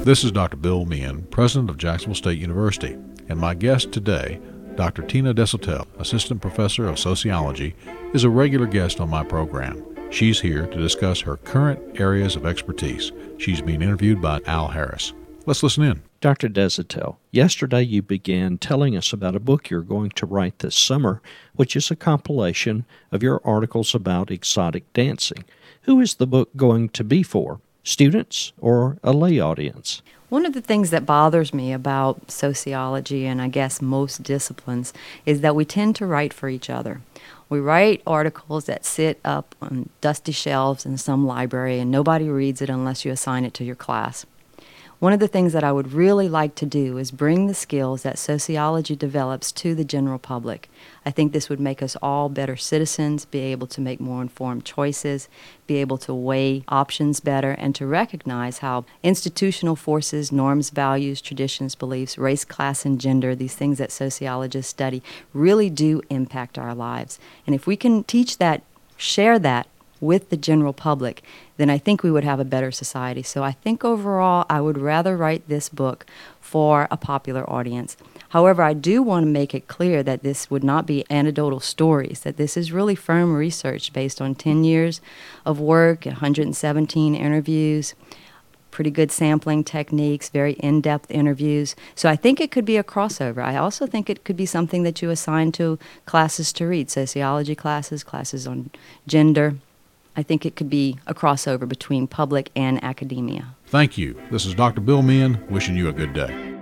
This is Dr. Bill Meehan, President of Jacksonville State University, and my guest today, Dr. Tina Desautels, Assistant Professor of Sociology, is a regular guest on my program. She's here to discuss her current areas of expertise. She's being interviewed by Al Harris. Let's listen in. Dr. Desautels, yesterday you began telling us about a book you're going to write this summer, which is a compilation of your articles about exotic dancing. Who is the book going to be for? Students or a lay audience? One of the things that bothers me about sociology, and I guess most disciplines, is that we tend to write for each other. We write articles that sit up on dusty shelves in some library, and nobody reads it unless you assign it to your class. One of the things that I would really like to do is bring the skills that sociology develops to the general public. I think this would make us all better citizens, be able to make more informed choices, be able to weigh options better, and to recognize how institutional forces, norms, values, traditions, beliefs, race, class, and gender, these things that sociologists study, really do impact our lives. And if we can teach that, share that with the general public, then I think we would have a better society. So I think overall I would rather write this book for a popular audience. However, I do want to make it clear that this would not be anecdotal stories, that this is really firm research based on 10 years of work, 117 interviews, pretty good sampling techniques, very in-depth interviews. So I think it could be a crossover. I also think it could be something that you assign to classes to read, sociology classes, classes on gender. I think it could be a crossover between public and academia. Thank you. This is Dr. Bill Meehan, wishing you a good day.